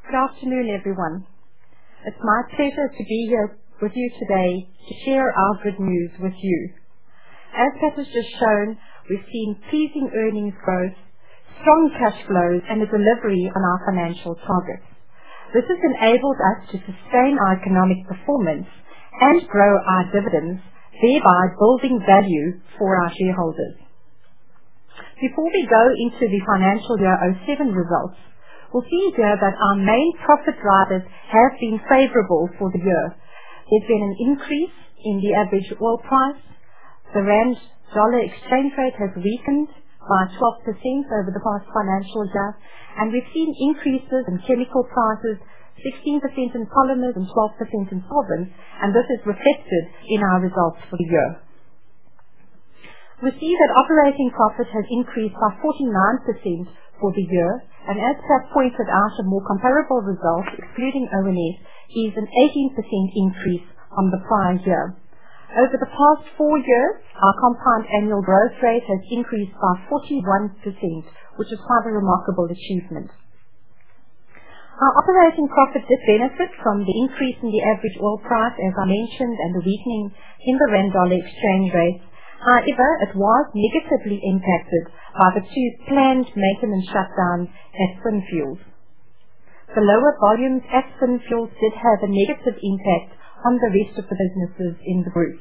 Good afternoon, everyone. It's my pleasure to be here with you today to share our good news with you. As Pat has just shown, we've seen pleasing earnings growth, strong cash flows, and a delivery on our financial targets. This has enabled us to sustain our economic performance and grow our dividends, thereby building value for our shareholders. Before we go into the financial year 07 results, we'll see here that our main profit drivers have been favourable for the year. There's been an increase in the average oil price. The rand-dollar exchange rate has weakened by 12% over the past financial year, and we've seen increases in chemical prices, 16% in polymers and 12% in solvents, and this is reflected in our results for the year. We see that operating profit has increased by 49% for the year, and as Pat pointed out, a more comparable result, excluding ONS, is an 18% increase on the prior year. Over the past 4 years, our compound annual growth rate has increased by 41%, which is quite a remarkable achievement. Our operating profit did benefit from the increase in the average oil price, as I mentioned, and the weakening in the rand-dollar exchange rate. However, it was negatively impacted by the 2 planned maintenance shutdowns at Synfuels. The lower volumes at Synfuels did have a negative impact on the rest of the businesses in the group.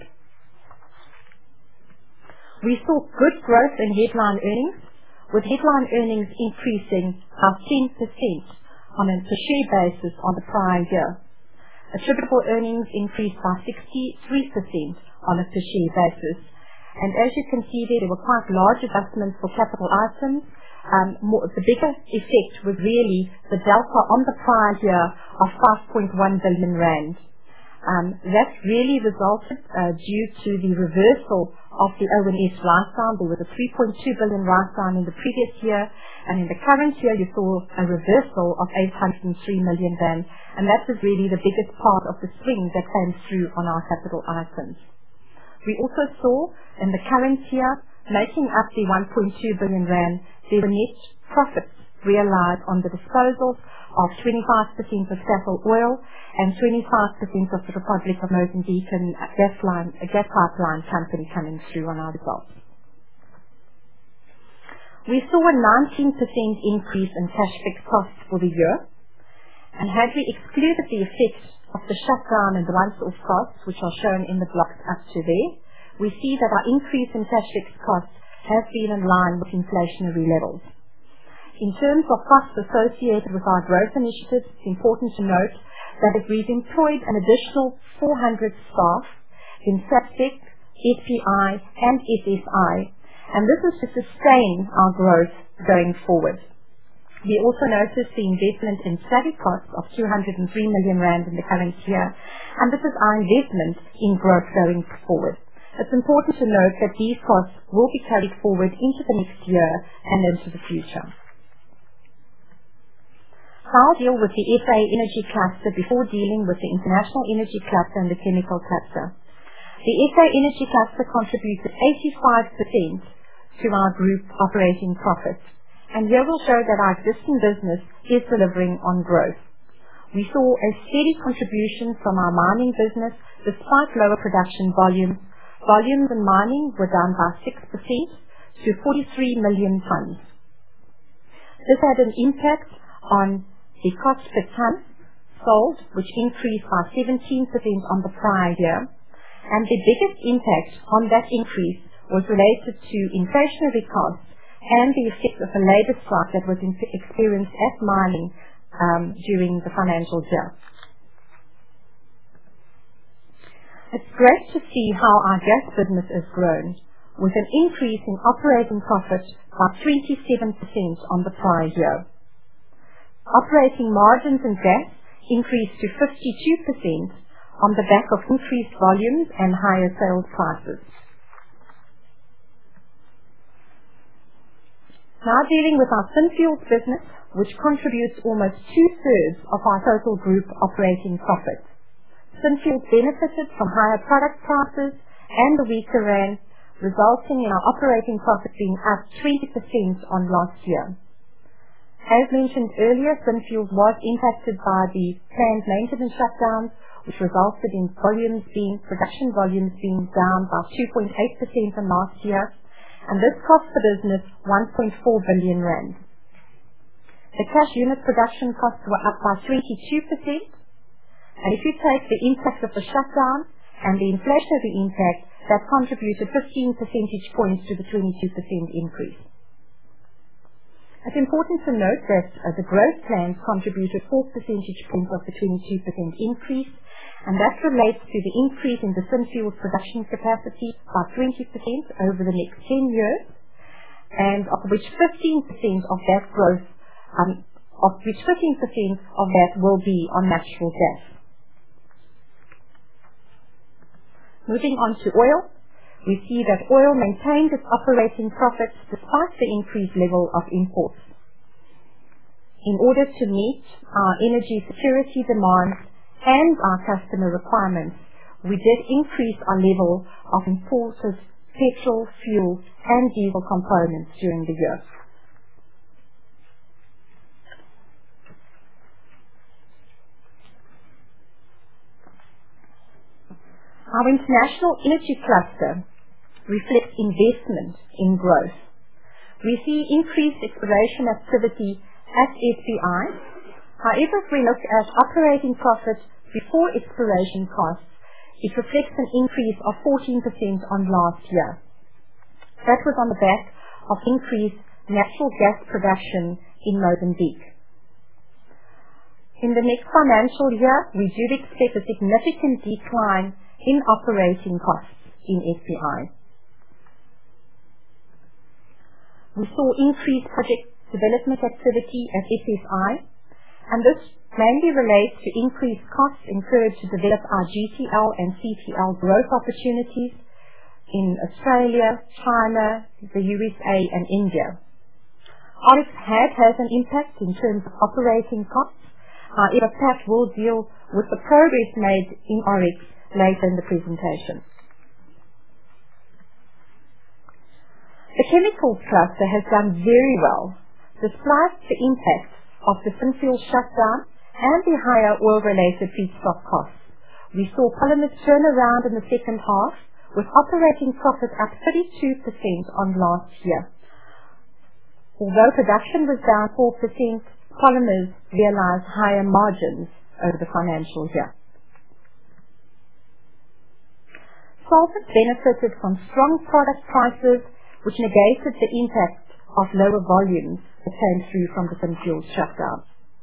We saw good growth in headline earnings, with headline earnings increasing by 10% on a per share basis on the prior year. Attributable earnings increased by 63% on a per share basis. And as you can see there were quite large adjustments for capital items. The bigger effect was really the delta on the prior year of 5.1 billion rand. That really resulted due to the reversal of the ONS write-down. There was a 3.2 billion write-down in the previous year, and in the current year you saw a reversal of 803 million rand, and that was really the biggest part of the swing that came through on our capital items. We also saw in the current year, making up the 1.2 billion rand, there were net profits realized on the disposal of 25% of Sasol Oil and 25% of the Republic of Mozambique gas pipeline company coming through on our results. We saw a 19% increase in cash fixed costs for the year, and had we excluded the effect of the shutdown and the once-off costs, which are shown in the blocks up to there, we see that our increase in cash fixed costs has been in line with inflationary levels. In terms of costs associated with our growth initiatives, it's important to note that we've employed an additional 400 staff in SAPTEC, SPI and SSI, and this is to sustain our growth going forward. We also noticed the investment in study costs of 203 million rand in the current year, and this is our investment in growth going forward. It's important to note that these costs will be carried forward into the next year and into the future. I'll deal with the SA Energy Cluster before dealing with the International Energy Cluster and the Chemical Cluster. The SA Energy Cluster contributed 85% to our group operating profit. And here we'll show that our existing business is delivering on growth. We saw a steady contribution from our mining business despite lower production volumes. Volumes in mining were down by 6% to 43 million tonnes. This had an impact on the cost per tonne sold, which increased by 17% on the prior year. And the biggest impact on that increase was related to inflationary costs and the effect of a labour strike that was experienced at mining during the financial year. It's great to see how our gas business has grown, with an increase in operating profit by 27% on the prior year. Operating margins in gas increased to 52% on the back of increased volumes and higher sales prices. Now dealing with our Synfuels business, which contributes almost 2/3 of our total group operating profit. Synfuels benefited from higher product prices and the weaker rand, resulting in our operating profit being up 20% on last year. As mentioned earlier, Synfuels was impacted by the planned maintenance shutdowns, which resulted in production volumes being down by 2.8% from last year, and this cost the business 1.4 billion rand. The cash unit production costs were up by 22%, and if you take the impact of the shutdown and the inflationary impact, that contributed 15 percentage points to the 22% increase. It's important to note that the growth plans contributed 4 percentage points of the 22% increase, and that relates to the increase in the Synfuels production capacity by 20% over the next 10 years, and of which 15% of that growth, will be on natural gas. Moving on to oil, we see that oil maintained its operating profits despite the increased level of imports. In order to meet our energy security demands and our customer requirements, we did increase our level of imported petrol, fuel, and diesel components during the year. Our international energy cluster reflects investment in growth. We see increased exploration activity at SPI. However, if we look at operating profit before exploration costs, it reflects an increase of 14% on last year. That was on the back of increased natural gas production in Mozambique. In the next financial year, we do expect a significant decline in operating costs in SPI. We saw increased project development activity at SSI, and this mainly relates to increased costs incurred to develop our GTL and CTL growth opportunities in Australia, China, the USA, and India. Oryx has an impact in terms of operating costs. However, Pat will deal with the progress made in Oryx later in the presentation. The chemicals cluster has done very well, despite the impact of the Synfuels shutdown and the higher oil-related feedstock costs. We saw polymers turn around in the second half, with operating profit up 32% on last year. Although production was down 4%, polymers realized higher margins over the financial year. Solvent benefited from strong product prices, which negated the impact of lower volumes that came through from the Synfuels shutdown.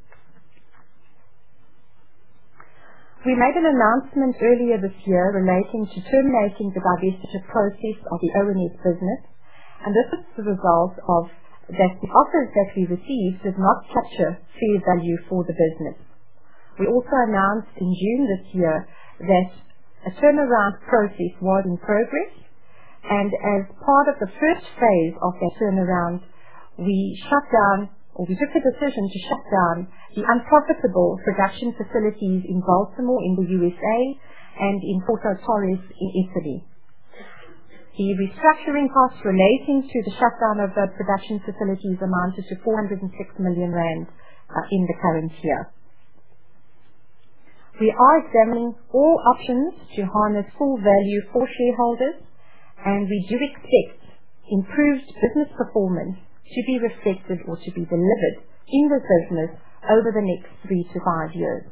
We made an announcement earlier this year relating to terminating the divestiture process of the ONS business, and this is the result of that the offers that we received did not capture fair value for the business. We also announced in June this year that a turnaround process was in progress, and as part of the first phase of that turnaround, we took the decision to shut down the unprofitable production facilities in Baltimore in the USA and in Porto Torres in Italy. The restructuring costs relating to the shutdown of the production facilities amounted to 406 million rand in the current year. We are examining all options to harness full value for shareholders, and we do expect improved business performance to be reflected or to be delivered in the business over the next 3 to 5 years.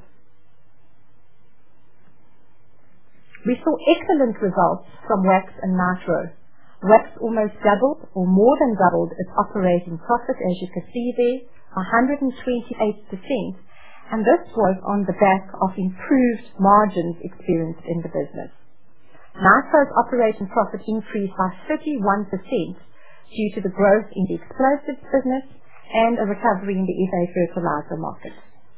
We saw excellent results from Wax and Nitro. Wax almost doubled or more than doubled its operating profit, as you can see there, 128%, and this was on the back of improved margins experienced in the business. Nitro's operating profit increased by 31% due to the growth in the explosives business and a recovery in the SA fertilizer market.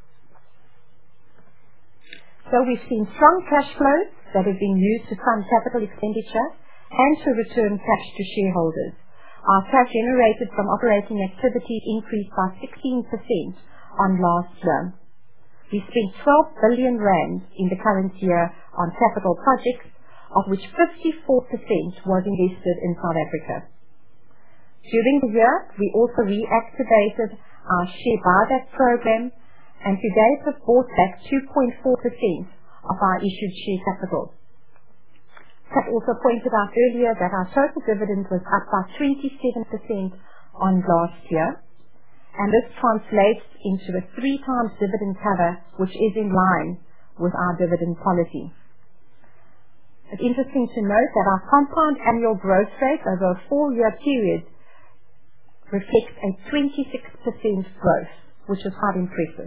So we've seen strong cash flows that have been used to fund capital expenditure and to return cash to shareholders. Our cash generated from operating activities increased by 16% on last year. We spent 12 billion rand in the current year on capital projects, of which 54% was invested in South Africa. During the year, we also reactivated our share buyback program, and to date have bought back 2.4% of our issued share capital. Pat also pointed out earlier that our total dividend was up by 27% on last year, and this translates into a 3 times dividend cover, which is in line with our dividend policy. It's interesting to note that our compound annual growth rate over a 4-year period reflects a 26% growth, which is quite impressive.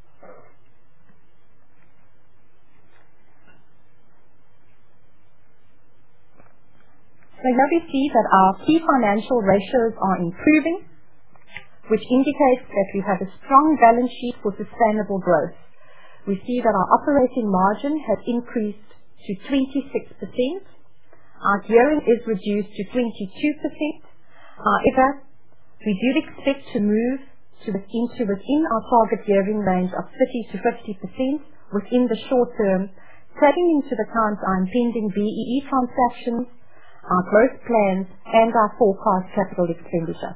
So here we see that our key financial ratios are improving, which indicates that we have a strong balance sheet for sustainable growth. We see that our operating margin has increased to 26%. Our gearing is reduced to 22%. However, we do expect to move within our target gearing range of 30 to 50% within the short term, taking into account our impending BEE transactions, our growth plans, and our forecast capital expenditure.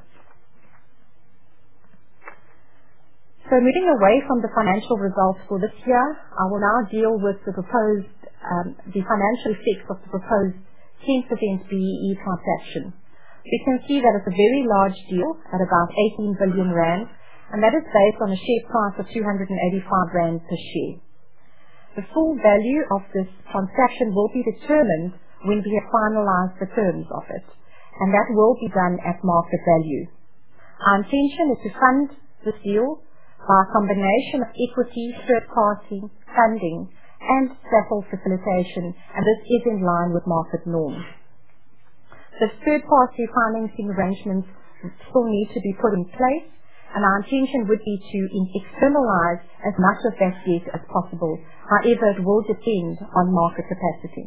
So moving away from the financial results for this year, I will now deal with the financial effects of the proposed 10% BEE transaction. We can see that it's a very large deal at about 18 billion rand, and that is based on a share price of 285 rand per share. The full value of this transaction will be determined when we have finalized the terms of it, and that will be done at market value. Our intention is to fund this deal by a combination of equity, third-party funding, and SAFL facilitation, and this is in line with market norms. The third-party financing arrangements still need to be put in place, and our intention would be to externalize as much of that debt as possible. However, it will depend on market capacity.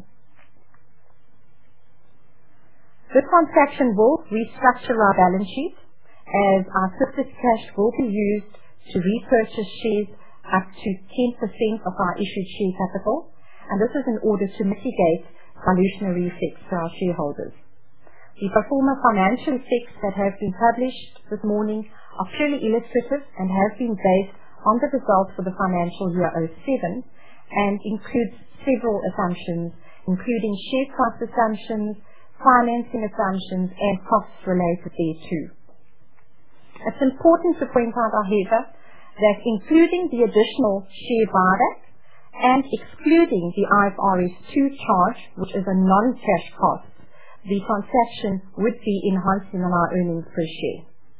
This transaction will restructure our balance sheet, as our surplus cash will be used to repurchase shares up to 10% of our issued share capital, and this is in order to mitigate dilutionary effects to our shareholders. The pro forma financial effects that have been published this morning are purely illustrative and have been based on the results for the financial year 07 and includes several assumptions, including share price assumptions, financing assumptions, and costs related thereto. It's important to point out, however, that including the additional share buyback and excluding the IFRS 2 charge, which is a non-cash cost, the transaction would be enhancing on our earnings per share.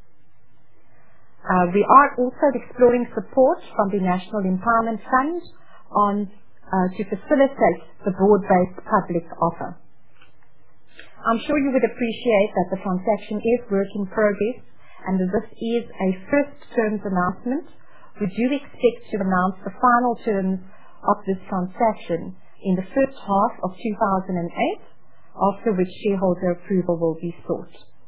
We are also exploring support from the National Empowerment Fund to facilitate the broad-based public offer. I'm sure you would appreciate that the transaction is work in progress, and this is a first terms announcement. We do expect to announce the final terms of this transaction in the first half of 2008, after which shareholder approval will be sought.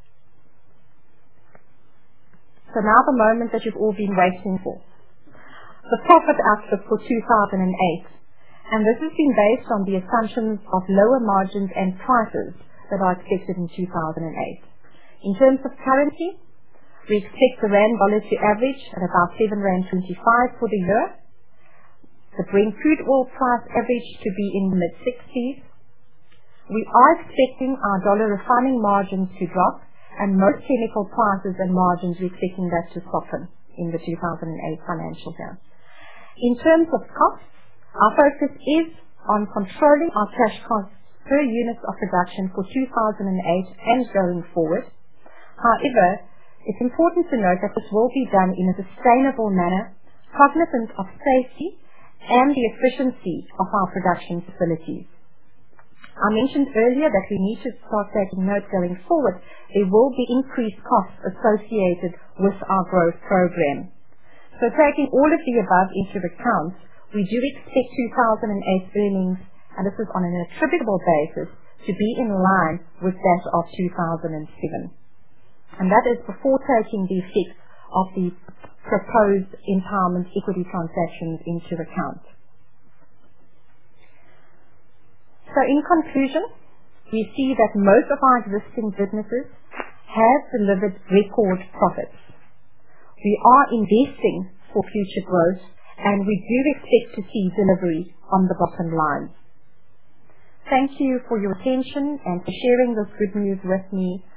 So now the moment that you've all been waiting for. The profit outlook for 2008, and this has been based on the assumptions of lower margins and prices that are expected in 2008. In terms of currency, we expect the rand dollar to average at about 7.25 rand for the year. The Brent crude oil price average to be in the mid-60s. We are expecting our dollar refining margins to drop, and most chemical prices and margins, we're expecting that to soften in the 2008 financial year. In terms of costs, our focus is on controlling our cash costs per unit of production for 2008 and going forward. However, it's important to note that this will be done in a sustainable manner, cognizant of safety and the efficiency of our production facilities. I mentioned earlier that we need to start taking note going forward. There will be increased costs associated with our growth program. So taking all of the above into account, we do expect 2008 earnings, and this is on an attributable basis, to be in line with that of 2007. And that is before taking the effects of the proposed empowerment equity transactions into account. So in conclusion, we see that most of our existing businesses have delivered record profits. We are investing for future growth, and we do expect to see delivery on the bottom line. Thank you for your attention and for sharing this good news with me.